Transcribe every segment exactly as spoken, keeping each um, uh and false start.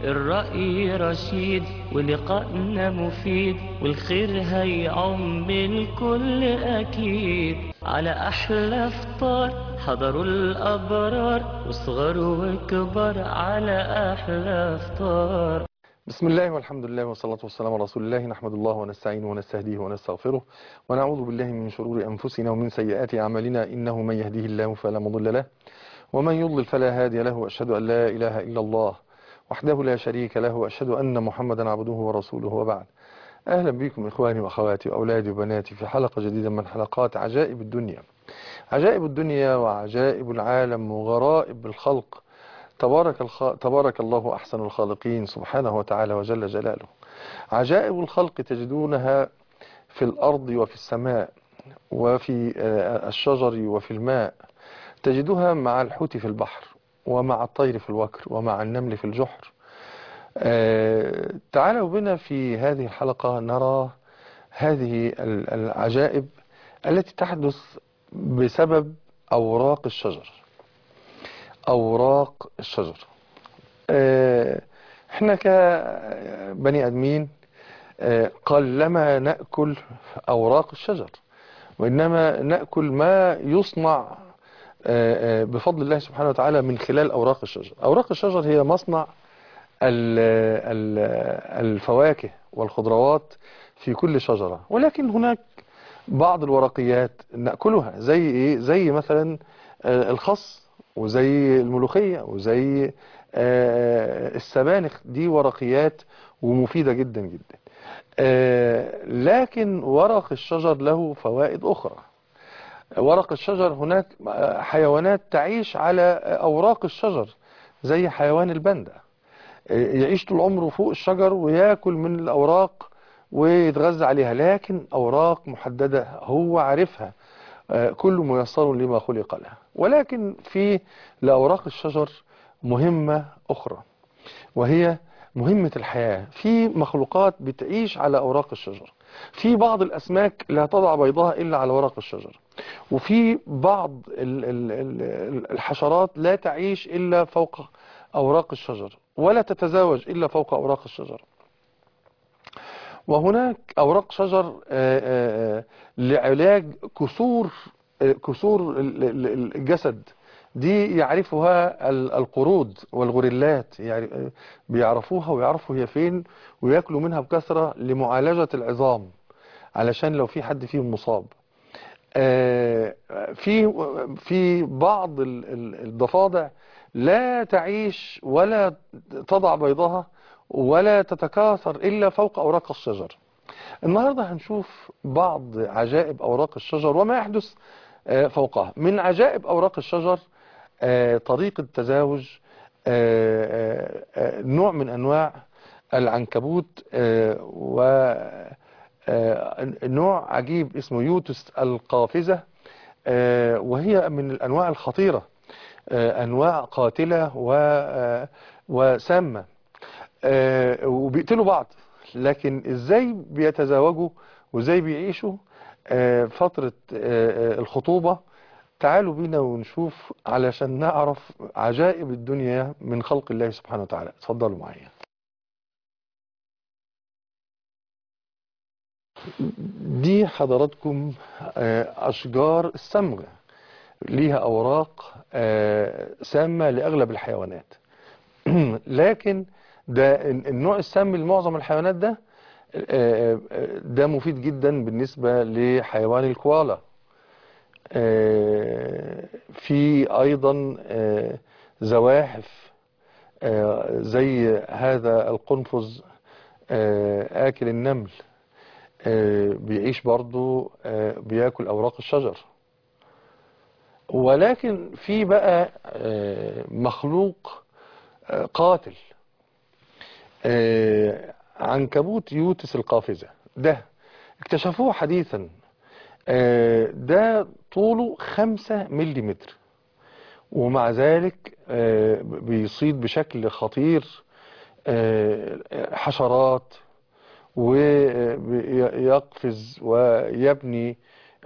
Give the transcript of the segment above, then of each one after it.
الرأي رشيد ولقائنا مفيد، والخير هيعم الكل أكيد. على أحلى فطار حضروا الأبرار، وصغر وكبر على أحلى فطار. بسم الله والحمد لله والصلاة والسلام على رسول الله. نحمد الله ونستعينه ونستهديه ونستغفره، ونعوذ بالله من شرور أنفسنا ومن سيئات أعمالنا. إنه من يهديه الله فلا مضل له، ومن يضلل فلا هادي له. وأشهد أن لا إله إلا الله وحده لا شريك له، وأشهد أن محمدا عبده ورسوله، وبعد. أهلا بكم إخواني وأخواتي وأولادي وبناتي في حلقة جديدة من حلقات عجائب الدنيا. عجائب الدنيا وعجائب العالم وغرائب الخلق. تبارك, الخ... تبارك الله أحسن الخالقين سبحانه وتعالى وجل جلاله. عجائب الخلق تجدونها في الأرض وفي السماء، وفي الشجر وفي الماء. تجدها مع الحوت في البحر، ومع الطير في الوكر، ومع النمل في الجحر. تعالوا بنا في هذه الحلقة نرى هذه العجائب التي تحدث بسبب أوراق الشجر. أوراق الشجر. احنا كبني أدمين قلما نأكل أوراق الشجر، وإنما نأكل ما يصنع بفضل الله سبحانه وتعالى من خلال أوراق الشجر. أوراق الشجر هي مصنع الفواكه والخضروات في كل شجرة، ولكن هناك بعض الورقيات نأكلها، زي إيه؟ زي مثلا الخس، وزي الملوخية، وزي السبانخ. دي ورقيات ومفيدة جدا جدا. لكن ورق الشجر له فوائد أخرى. ورق الشجر هناك حيوانات تعيش على أوراق الشجر، زي حيوان الباندا، يعيش طول عمره فوق الشجر ويأكل من الأوراق ويتغذى عليها، لكن أوراق محددة هو عارفها. كل ميسر لما خلق له. ولكن في لأوراق الشجر مهمة أخرى، وهي مهمة الحياة. في مخلوقات بتعيش على أوراق الشجر. في بعض الأسماك لا تضع بيضها إلا على ورق الشجر، وفي بعض الحشرات لا تعيش إلا فوق أوراق الشجر، ولا تتزاوج إلا فوق أوراق الشجر. وهناك أوراق شجر لعلاج كسور كسور الجسد. دي يعرفها القرود والغوريلات، يعني بيعرفوها ويعرفوا هي فين، ويأكلوا منها بكثرة لمعالجة العظام، علشان لو في حد فيهم مصاب. في في بعض الضفادع لا تعيش ولا تضع بيضها ولا تتكاثر إلا فوق أوراق الشجر. النهاردة هنشوف بعض عجائب أوراق الشجر وما يحدث فوقها. من عجائب أوراق الشجر طريقة تزاوج نوع من أنواع العنكبوت، ونوع عجيب اسمه يوتس القافزة، وهي من الأنواع الخطيرة، أنواع قاتلة وسامة، وبيقتلوا بعض. لكن ازاي بيتزاوجوا وازاي بيعيشوا فترة الخطوبة؟ تعالوا بينا ونشوف علشان نعرف عجائب الدنيا من خلق الله سبحانه وتعالى. اتفضلوا معايا. دي حضراتكم أشجار السمغ، ليها أوراق سامة لأغلب الحيوانات. لكن ده النوع السامي لمعظم الحيوانات ده ده مفيد جدا بالنسبة لحيوان الكوالا. في أيضا زواحف زي هذا القنفذ آكل النمل، بيعيش برضو بياكل أوراق الشجر. ولكن في بقى مخلوق قاتل، عنكبوت يوتس القافزة. ده اكتشفوه حديثا. ده طوله خمسة مليمتر، ومع ذلك بيصيد بشكل خطير حشرات، ويقفز ويبني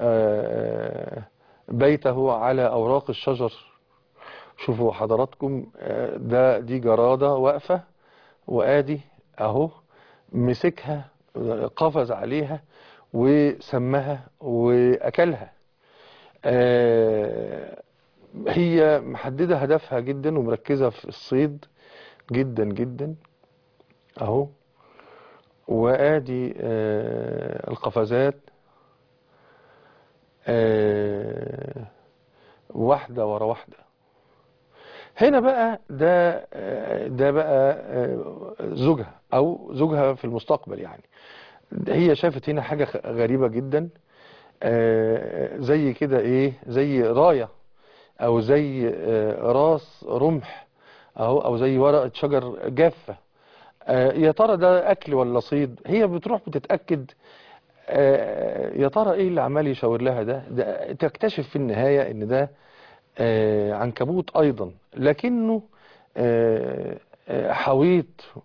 بيته على أوراق الشجر. شوفوا حضراتكم، ده دي جرادة واقفة وادي اهو مسكها، قفز عليها وسمها واكلها. آه هي محددة هدفها جدا ومركزة في الصيد جدا جدا اهو. وادي آه القفزات آه واحدة ورا واحدة. هنا بقى ده آه ده بقى آه زوجها او زوجها في المستقبل يعني. هي شافت هنا حاجة غريبة جدا، آه زي كده ايه، زي راية او زي آه راس رمح اهو، او زي ورقة شجر جافة. آه يا ترى ده اكل ولا صيد؟ هي بتروح بتتأكد. آه يا ترى ايه اللي عمال يشاور لها ده؟ ده تكتشف في النهاية ان ده آه عنكبوت ايضا، لكنه آه آه حويط.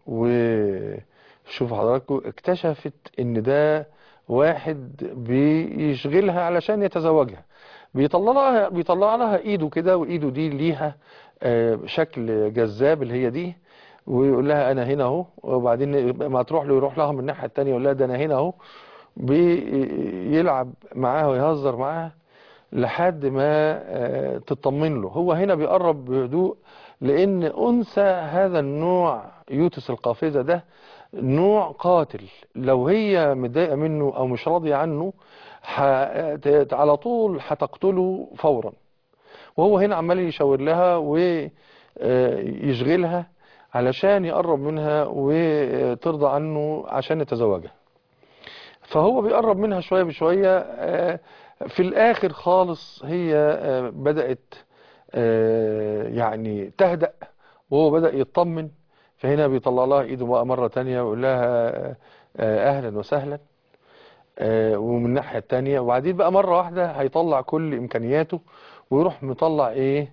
وشوف حضراتكم اكتشفت ان ده واحد بيشغلها علشان يتزوجها. بيطلع لها بيطلع لها ايده كده، وايده دي ليها آه شكل جذاب اللي هي دي، ويقول لها انا هنا اهو. وبعدين ما تروح له يروح لها من الناحيه الثانيه يقول لها ده انا هنا اهو. بيلعب معاها ويهزر معاها لحد ما تطمن له. هو هنا بيقرب بهدوء، لان انثى هذا النوع يوتس القافزة ده نوع قاتل. لو هي متضايقه منه او مش راضيه عنه على طول هتقتله فورا. وهو هنا عمال يشاور لها ويشغلها علشان يقرب منها وترضى عنه عشان يتزوجها. فهو بيقرب منها شوية بشوية. في الآخر خالص هي بدأت يعني تهدأ، وهو بدأ يطمن. فهنا بيطلع لها ايده بقى مرة تانية ويقول لها أهلا وسهلا. ومن الناحية التانية، وبعدين بقى مرة واحدة هيطلع كل إمكانياته ويروح مطلع ايه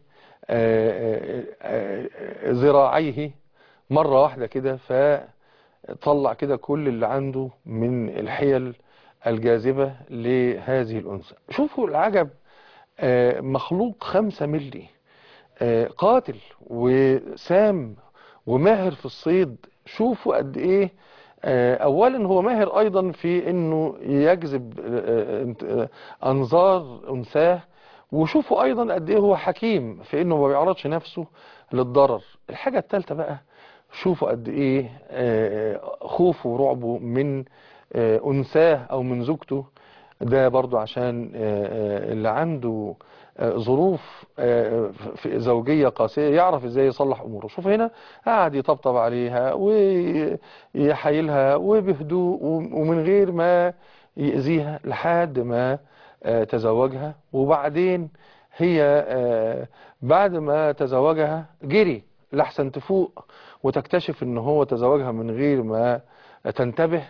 ذراعيه مرة واحدة كده. فطلع كده كل اللي عنده من الحيل الجاذبة لهذه الأنثى. شوفوا العجب، مخلوق خمسة ملي، قاتل وسام وماهر في الصيد. شوفوا قد ايه. اولا هو ماهر ايضا في انه يجذب انظار انثاه. وشوفوا ايضا قد ايه هو حكيم في انه ما بيعرضش نفسه للضرر. الحاجة الثالثة بقى، شوفوا قد ايه خوفه ورعبه من انثاه او من زوجته. ده برضو عشان اللي عنده ظروف زوجية قاسية يعرف ازاي يصلح اموره. شوف هنا قاعد يطبطب عليها ويحايلها وبهدوء ومن غير ما يأذيها لحد ما تزوجها. وبعدين هي بعد ما تزوجها جري لحسن تفوق وتكتشف ان هو تزوجها من غير ما تنتبه.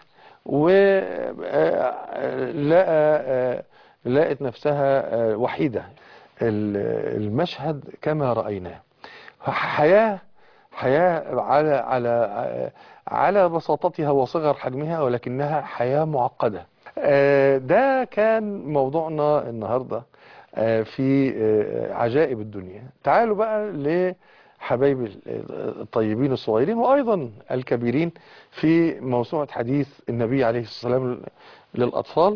ولقى لقت نفسها وحيدة. المشهد كما رأيناه حياة حياة على على على بساطتها وصغر حجمها، ولكنها حياة معقدة. ده كان موضوعنا النهاردة في عجائب الدنيا. تعالوا بقى لحبايب الطيبين الصغيرين وأيضا الكبيرين في موسوعة حديث النبي عليه الصلاة والسلام للأطفال.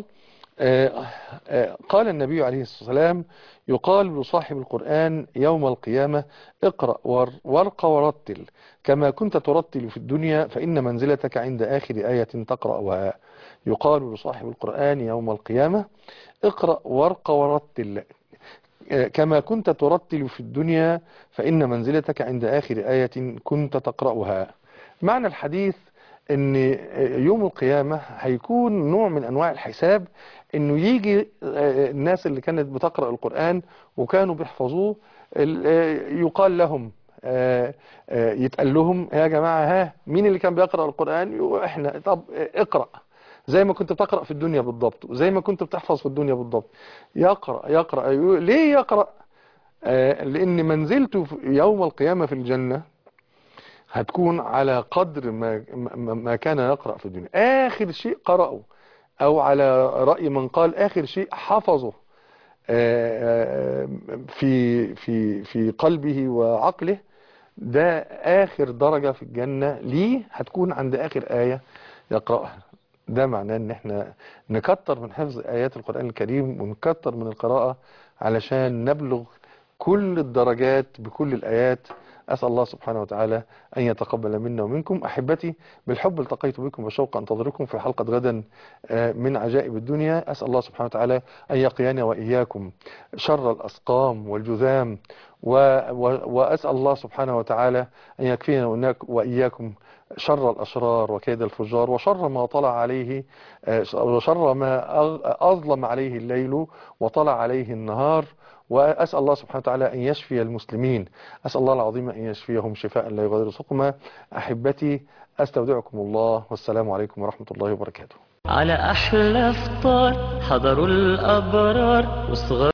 قال النبي عليه الصلاة والسلام: يقال لصاحب القرآن يوم القيامة: اقرأ وارق ورتل كما كنت ترتل في الدنيا فإن منزلتك عند آخر آية تقرأها. يقال لصاحب القرآن يوم القيامة: اقرأ وارق ورتل كما كنت ترتل في الدنيا فإن منزلتك عند آخر آية كنت تقرأها. معنى الحديث ان يوم القيامة هيكون نوع من انواع الحساب، انه يجي الناس اللي كانت بتقرأ القرآن وكانوا بيحفظوه يقال لهم، يتقال لهم يا جماعة ها مين اللي كان بيقرأ القرآن؟ احنا. طب اقرأ زي ما كنت بتقرأ في الدنيا بالضبط، وزي ما كنت بتحفظ في الدنيا بالضبط. يقرأ يقرأ ليه يقرأ؟ لان منزلته يوم القيامة في الجنة هتكون على قدر ما ما كان يقرأ في الدنيا. آخر شيء قرأه، أو على رأي من قال آخر شيء حفظه في في في قلبه وعقله، ده آخر درجة في الجنة ليه هتكون عند آخر آية يقرأها. ده معناه ان احنا نكتر من حفظ آيات القرآن الكريم ونكتر من القراءة علشان نبلغ كل الدرجات بكل الآيات. أسأل الله سبحانه وتعالى أن يتقبل منا ومنكم. أحبتي بالحب التقيت بكم وشوق أنتظركم في حلقة غدا من عجائب الدنيا. أسأل الله سبحانه وتعالى أن يقينا وإياكم شر الأسقام والجذام، و... و... وأسأل الله سبحانه وتعالى أن يكفينا وإياكم شر الأشرار وكيد الفجار وشر ما طلع عليه وشر ما أظلم عليه الليل وطلع عليه النهار. وأسأل الله سبحانه وتعالى أن يشفي المسلمين. أسأل الله العظيم أن يشفيهم شفاء لا يغادر سقما. أحبتي أستودعكم الله والسلام عليكم ورحمة الله وبركاته. على أحلى فطار حضروا الأبرار والصغار